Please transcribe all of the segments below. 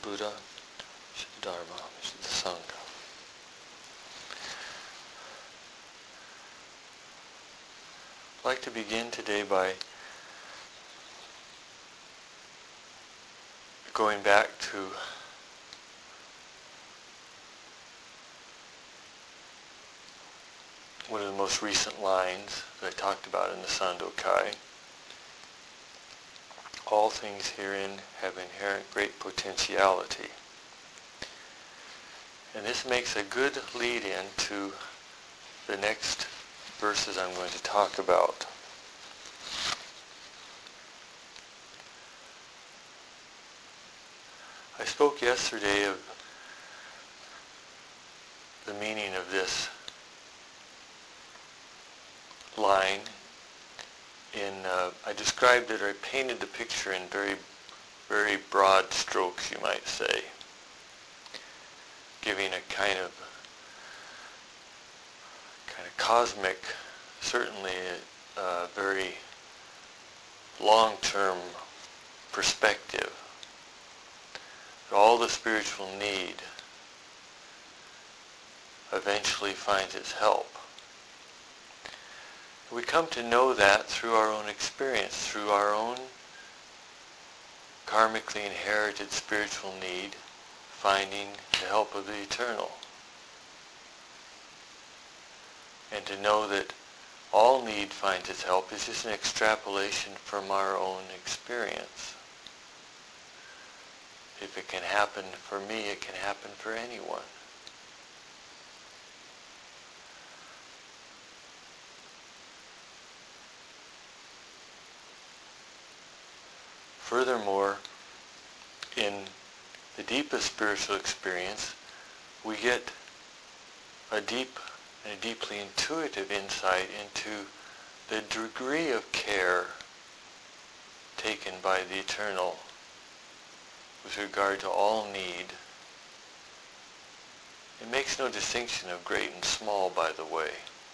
Buddha, Mr. Dharma, Mr. Sangha. I'd like to begin today by going back to one of the most recent lines that I talked about in the Sandokai. All things herein have inherent great potentiality. And this makes a good lead-in to the next verses I'm going to talk about. I spoke yesterday of the meaning of this line. I described it, or I painted the picture in very, very broad strokes, you might say, giving a kind of cosmic, certainly a very long-term perspective. All the spiritual need eventually finds its help. We come to know that through our own experience, through our own karmically inherited spiritual need, finding the help of the eternal. And to know that all need finds its help is just an extrapolation from our own experience. If it can happen for me, it can happen for anyone. Furthermore, in the deepest spiritual experience, we get a deep and a deeply intuitive insight into the degree of care taken by the Eternal with regard to all need. It makes no distinction of great and small, by the way.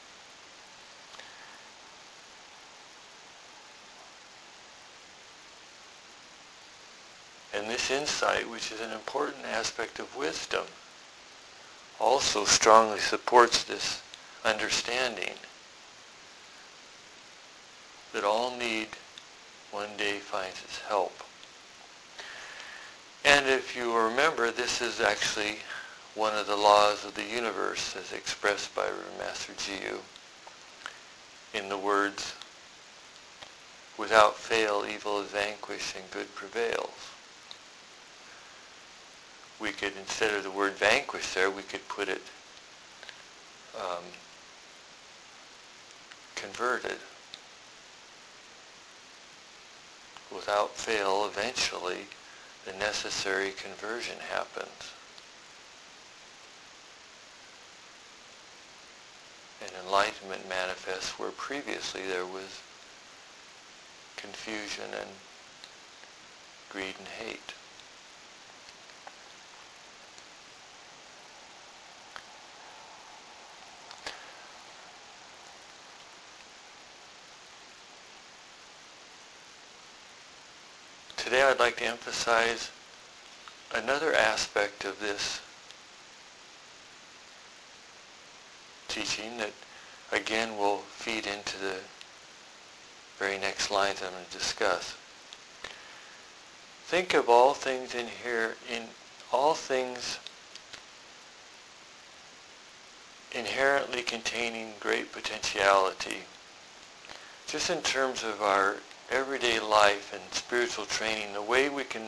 And this insight, which is an important aspect of wisdom, also strongly supports this understanding that all need one day finds its help. And if you remember, this is actually one of the laws of the universe as expressed by Master Jiyu in the words, "Without fail, evil is vanquished and good prevails." We could, instead of the word vanquish there, we could put it converted. Without fail, eventually, the necessary conversion happens. And enlightenment manifests where previously there was confusion and greed and hate. Today I'd like to emphasize another aspect of this teaching that again will feed into the very next lines I'm going to discuss. Think of all things all things inherently containing great potentiality, just in terms of our everyday life and spiritual training, the way we can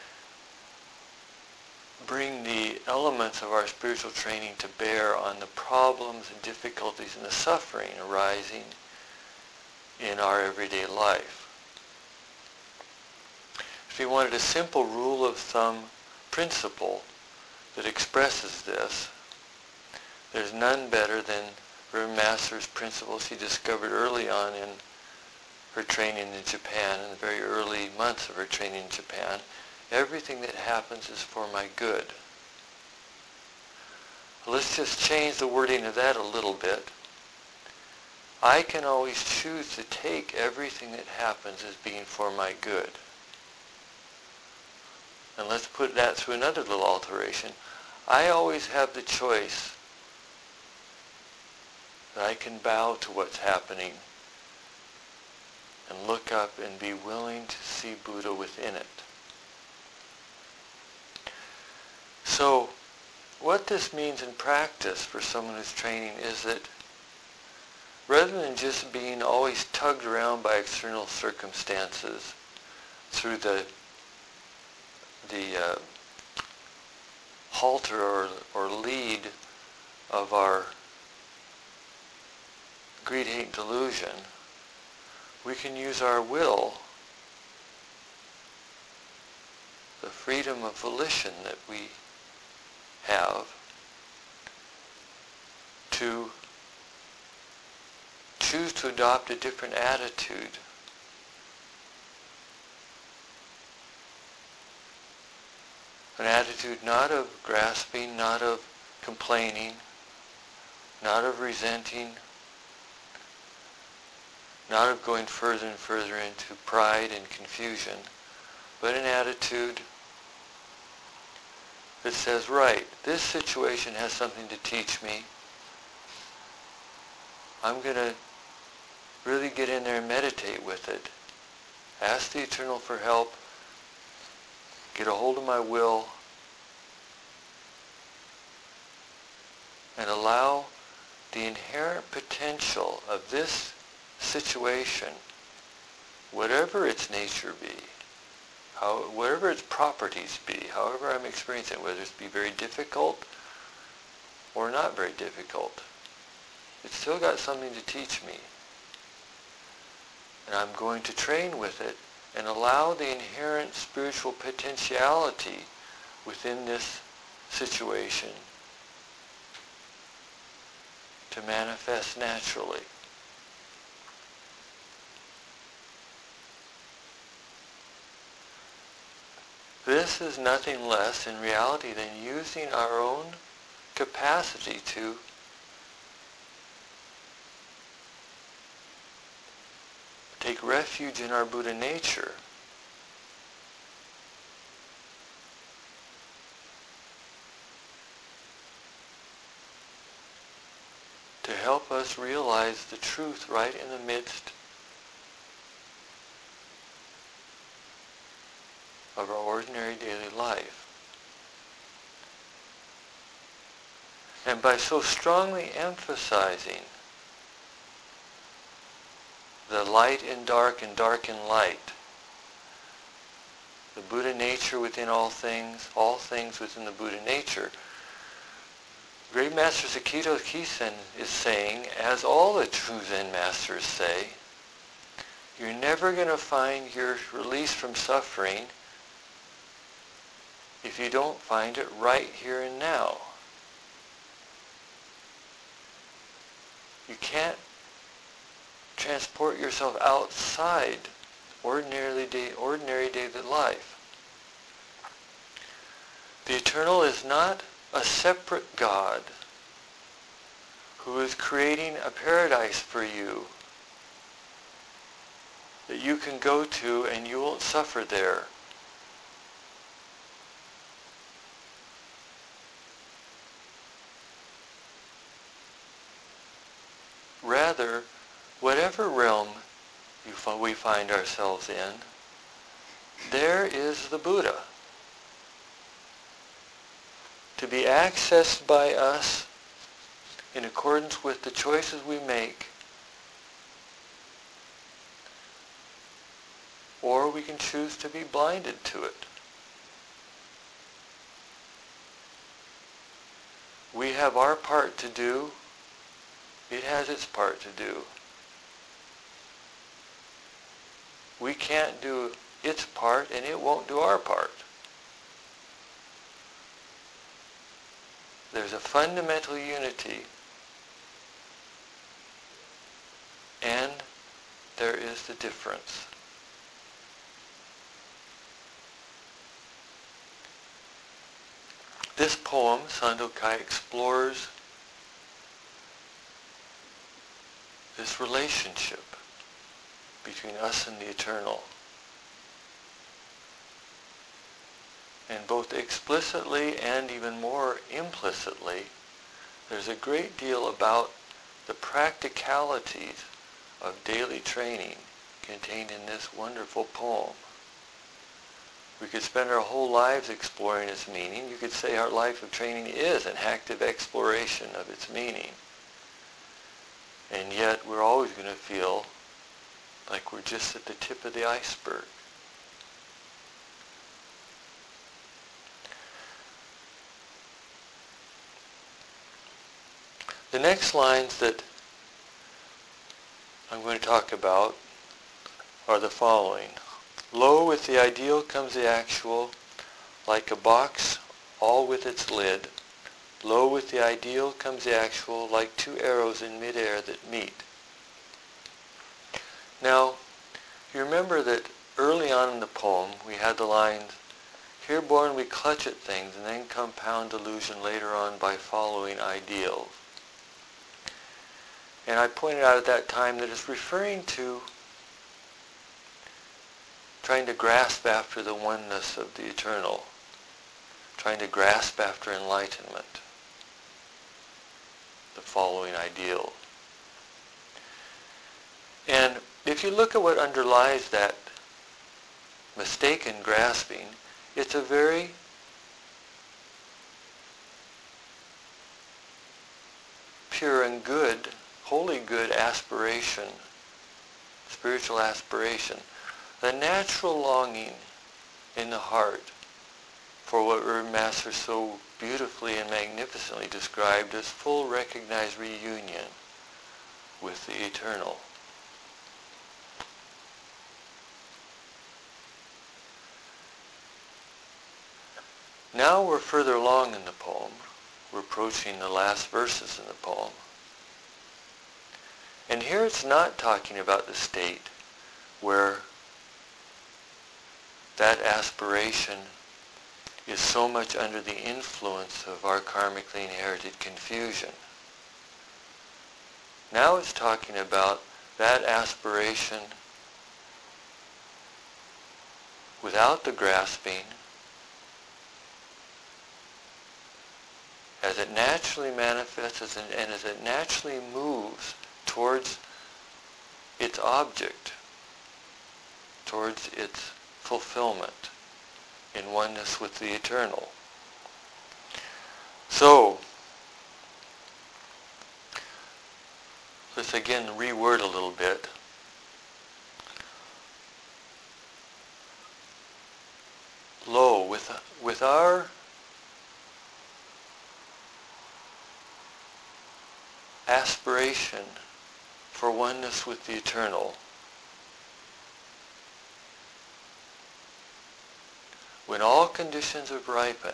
bring the elements of our spiritual training to bear on the problems and difficulties and the suffering arising in our everyday life. If you wanted a simple rule of thumb principle that expresses this, there's none better than Reverend Master's principle she discovered early on in her training in Japan, in the very early months of her training in Japan. Everything that happens is for my good. Let's just change the wording of that a little bit. I can always choose to take everything that happens as being for my good. And let's put that through another little alteration. I always have the choice that I can bow to what's happening and look up and be willing to see Buddha within it. So what this means in practice for someone who's training is that rather than just being always tugged around by external circumstances through the halter or lead of our greed, hate, and delusion, we can use our will, the freedom of volition that we have, to choose to adopt a different attitude. An attitude not of grasping, not of complaining, not of resenting, not of going further and further into pride and confusion, but an attitude that says, right, this situation has something to teach me. I'm going to really get in there and meditate with it. Ask the Eternal for help. Get a hold of my will. And allow the inherent potential of this situation, whatever its nature be, whatever its properties be, however I'm experiencing it, whether it be very difficult or not very difficult, it's still got something to teach me. And I'm going to train with it and allow the inherent spiritual potentiality within this situation to manifest naturally. This is nothing less in reality than using our own capacity to take refuge in our Buddha nature. To help us realize the truth right in the midst of our ordinary daily life. And by so strongly emphasizing the light in dark and dark in light, the Buddha nature within all things within the Buddha nature, Great Master Sakito Kisen is saying, as all the true Zen masters say, you're never going to find your release from suffering if you don't find it right here and now. You can't transport yourself outside ordinary daily life. The Eternal is not a separate God who is creating a paradise for you that you can go to and you won't suffer there. Rather, whatever realm we find ourselves in, there is the Buddha, to be accessed by us in accordance with the choices we make, or we can choose to be blinded to it. We have our part to do. It has its part to do. We can't do its part, and it won't do our part. There's a fundamental unity, and there is the difference. This poem, Sandokai, explores this relationship between us and the Eternal. And both explicitly and even more implicitly, there's a great deal about the practicalities of daily training contained in this wonderful poem. We could spend our whole lives exploring its meaning. You could say our life of training is an active exploration of its meaning. And yet we're always going to feel like we're just at the tip of the iceberg. The next lines that I'm going to talk about are the following. Lo, with the ideal comes the actual, like a box, all with its lid. Lo, with the ideal comes the actual, like two arrows in midair that meet. Now, you remember that early on in the poem we had the lines, here born we clutch at things and then compound delusion later on by following ideals. And I pointed out at that time that it's referring to trying to grasp after the oneness of the eternal, trying to grasp after enlightenment, the following ideal. And if you look at what underlies that mistaken grasping, it's a very pure and good, wholly good aspiration, spiritual aspiration, the natural longing in the heart for what Reverend Master so beautifully and magnificently described as full recognized reunion with the eternal. Now we're further along in the poem. We're approaching the last verses in the poem. And here it's not talking about the state where that aspiration is so much under the influence of our karmically inherited confusion. Now it's talking about that aspiration without the grasping, as it naturally manifests and as it naturally moves towards its object, towards its fulfillment in oneness with the eternal. So, let's again reword a little bit. Lo, with our aspiration for oneness with the eternal, when all conditions have ripened,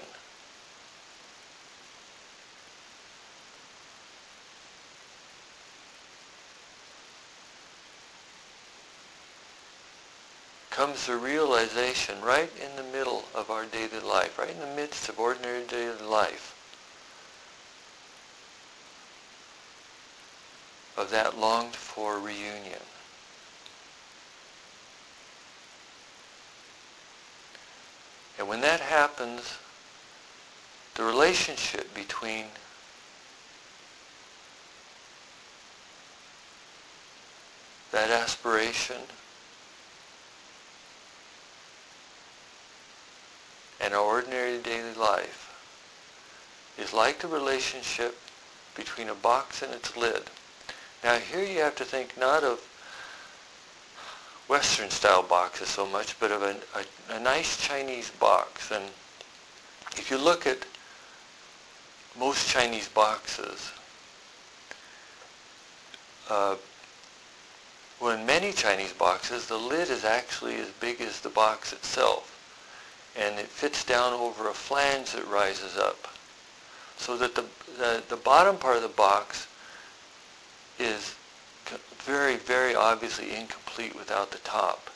comes the realization right in the middle of our daily life, right in the midst of ordinary daily life, of that longed for reunion. And when that happens, the relationship between that aspiration and our ordinary daily life is like the relationship between a box and its lid. Now here you have to think not of Western style boxes so much, but of a nice Chinese box. And if you look at most Chinese boxes, well, in many Chinese boxes, the lid is actually as big as the box itself. And it fits down over a flange that rises up. So that the bottom part of the box is very, very obviously incomplete without the top.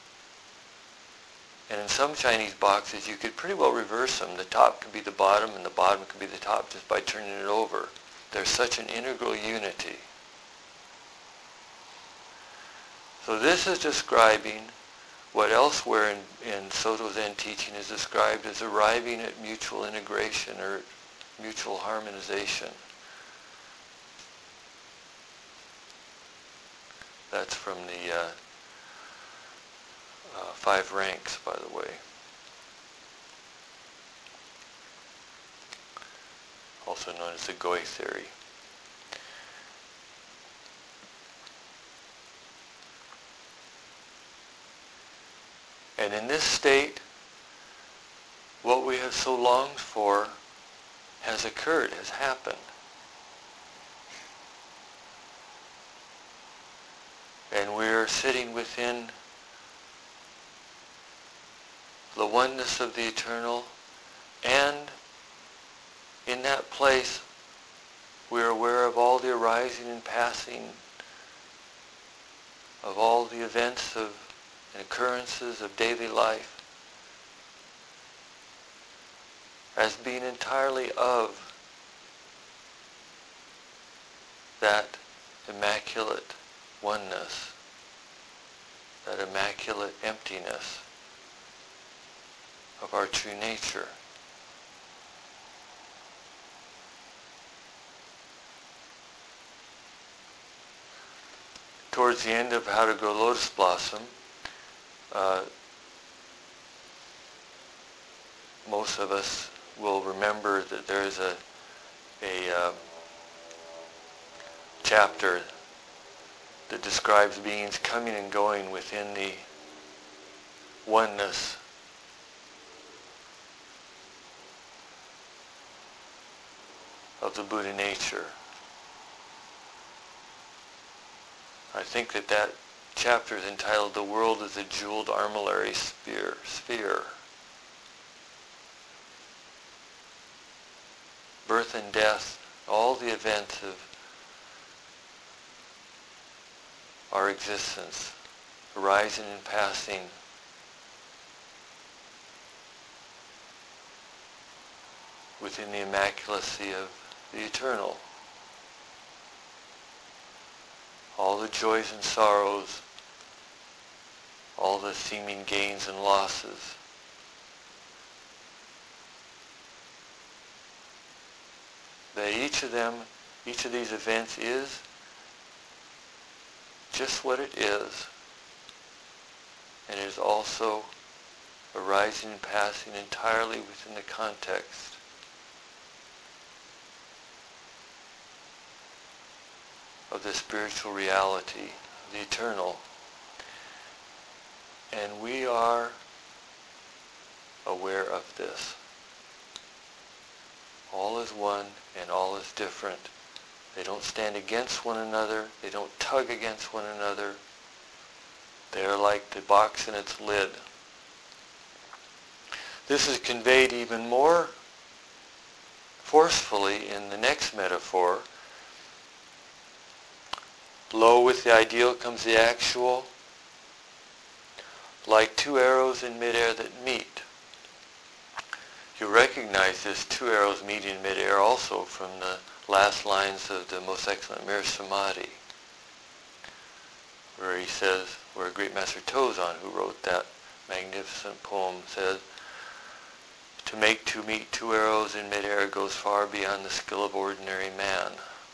And in some Chinese boxes, you could pretty well reverse them. The top could be the bottom and the bottom could be the top just by turning it over. There's such an integral unity. So this is describing what elsewhere in Soto Zen teaching is described as arriving at mutual integration or mutual harmonization. That's from the 5 ranks, by the way. Also known as the Goi theory. And in this state, what we have so longed for has occurred, has happened. And we're sitting within the oneness of the eternal, and in that place we're aware of all the arising and passing of all the events and occurrences of daily life as being entirely of that immaculate oneness, that immaculate emptiness of our true nature. Towards the end of How to Grow Lotus Blossom, most of us will remember that there is a chapter that describes beings coming and going within the oneness of the Buddha nature. I think that chapter is entitled "The World is a Jeweled Armillary Sphere." Birth and death, all the events of our existence, arising and passing, within the immaculacy of the eternal. All the joys and sorrows, all the seeming gains and losses, that each of these events is just what it is, and it is also arising and passing entirely within the context of the spiritual reality, the eternal. And we are aware of this. All is one and all is different. They don't stand against one another. They don't tug against one another. They are like the box and its lid. This is conveyed even more forcefully in the next metaphor. Lo, with the ideal comes the actual, like 2 arrows in midair that meet. You recognize this 2 arrows meeting in midair also from the last lines of the Most Excellent Mirror Samadhi, where he says, where Great Master Tozan, who wrote that magnificent poem, says, to make to meet 2 arrows in midair goes far beyond the skill of ordinary man.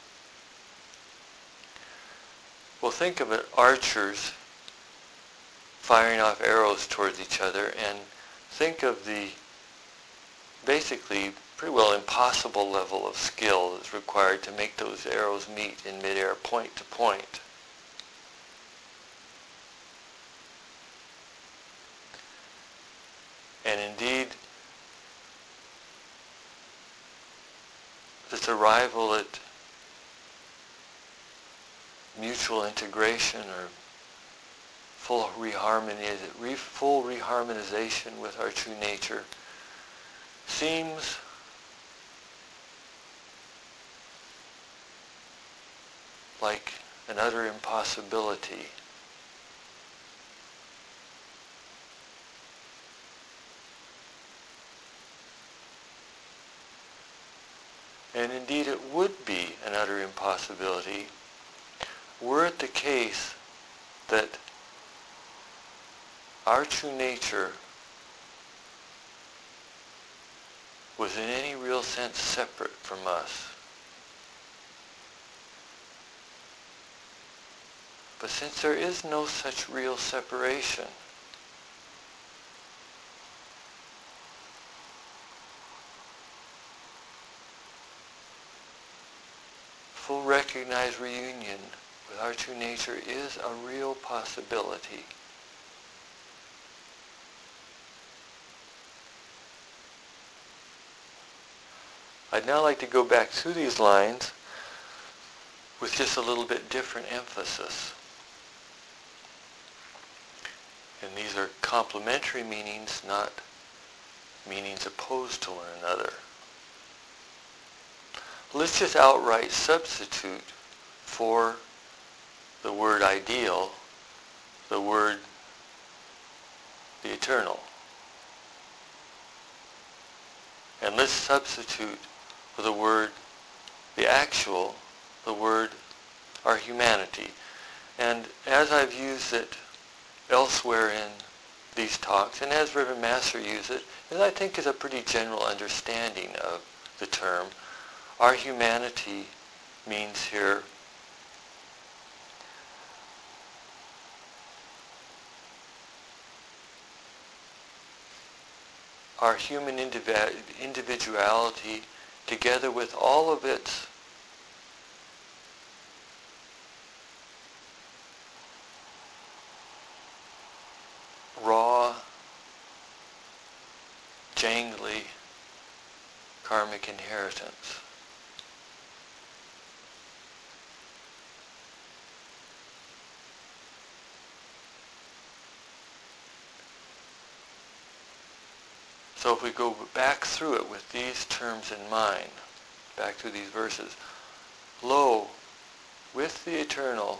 Well, think of it, archers firing off arrows towards each other, and think of the basically pretty well impossible level of skill that's required to make those arrows meet in midair, point to point. And indeed, this arrival at mutual integration or full reharmonization with our true nature seems like an utter impossibility. And indeed it would be an utter impossibility were it the case that our true nature was in any real sense separate from us. But since there is no such real separation, full recognized reunion with our true nature is a real possibility. I'd now like to go back through these lines with just a little bit different emphasis. And these are complementary meanings, not meanings opposed to one another. Let's just outright substitute for the word ideal the word the eternal. And let's substitute for the word the actual, the word our humanity. And as I've used it elsewhere in these talks, and as Reverend Master used it, and I think is a pretty general understanding of the term, our humanity means here our human individuality together with all of its raw, jangly, karmic inheritance. So if we go back through it with these terms in mind, back through these verses, lo, with the eternal,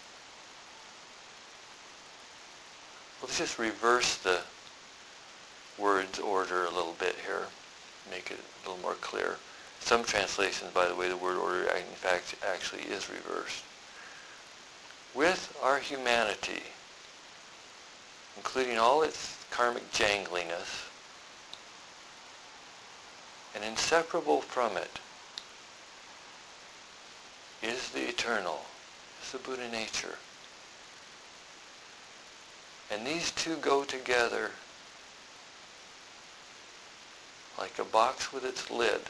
let's just reverse the words order a little bit here, make it a little more clear. Some translations, by the way, the word order in fact actually is reversed. With our humanity, including all its karmic jangliness, and inseparable from it is the eternal, is the Buddha nature. And these two go together like a box with its lid.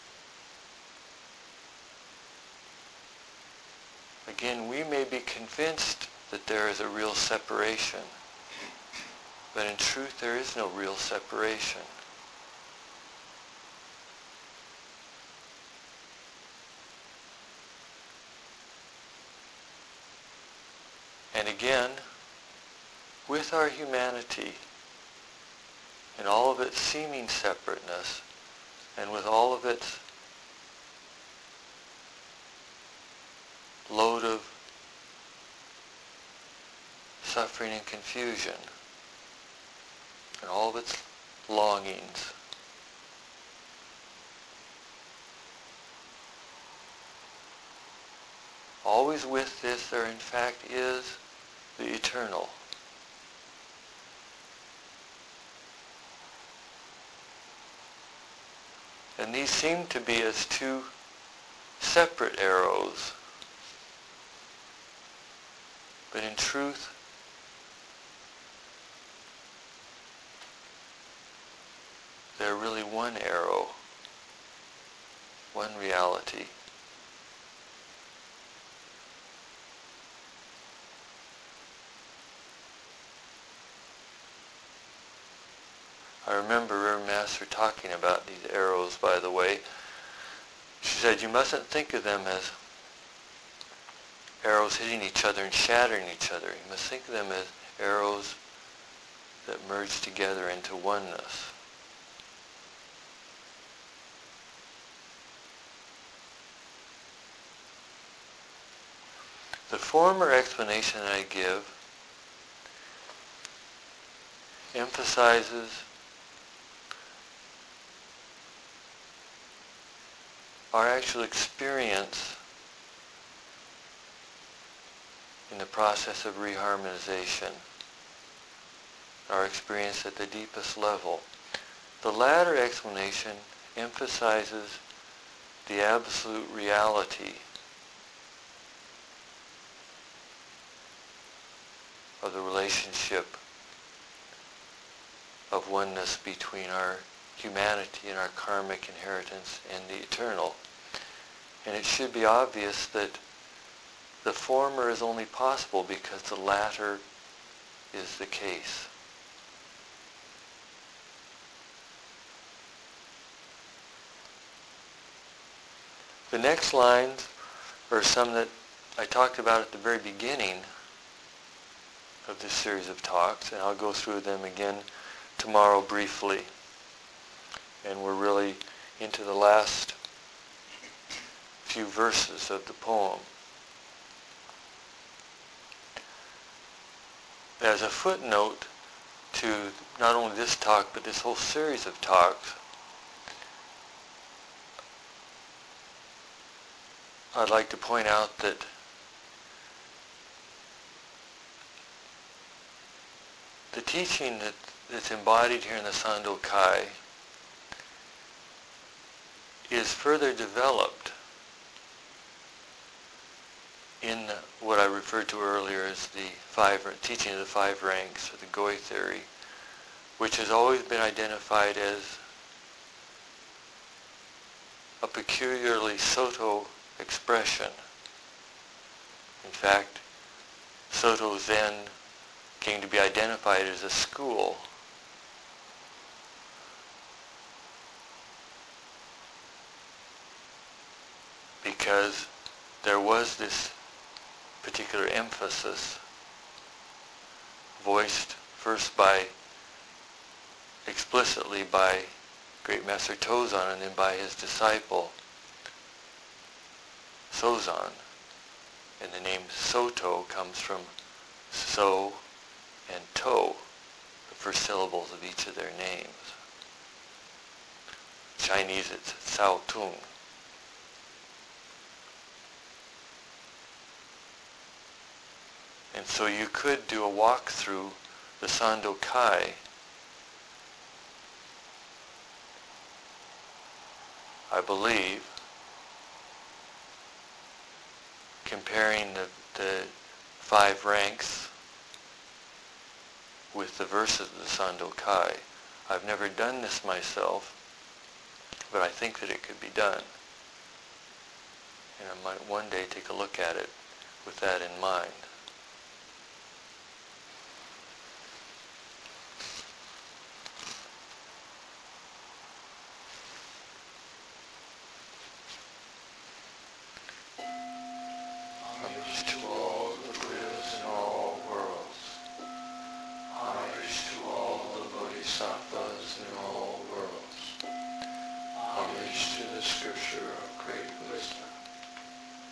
Again, we may be convinced that there is a real separation, but in truth there is no real separation. And again, with our humanity and all of its seeming separateness, and with all of its load of suffering and confusion, and all of its longings, always with this there in fact is the eternal. And these seem to be as two separate arrows, but in truth they're really one arrow, one reality. I remember Reverend Master talking about these arrows, by the way. She said you mustn't think of them as arrows hitting each other and shattering each other. You must think of them as arrows that merge together into oneness. The former explanation I give emphasizes our actual experience in the process of reharmonization. our experience at the deepest level. The latter explanation emphasizes the absolute reality of the relationship of oneness between our humanity and our karmic inheritance and the eternal. And it should be obvious that the former is only possible because the latter is the case. The next lines are some that I talked about at the very beginning of this series of talks, and I'll go through them again tomorrow briefly. And we're really into the last few verses of the poem. As a footnote to not only this talk, but this whole series of talks, I'd like to point out that the teaching that's embodied here in the Sandokai is further developed in what I referred to earlier as the teaching of the five ranks, or the Goi theory, which has always been identified as a peculiarly Soto expression. In fact, Soto Zen came to be identified as a school because there was this particular emphasis voiced first explicitly by Great Master Tozan and then by his disciple Sozan. And the name Soto comes from So and To, the first syllables of each of their names. Chinese it's Sao Tung. And so you could do a walk through the Sandokai I believe, comparing the five ranks with the verses of the Sandokai. I've never done this myself, but I think that it could be done. And I might one day take a look at it with that in mind. Homage to all the Buddhas in all worlds. Homage to all the Bodhisattvas in all worlds. Homage to the scripture of great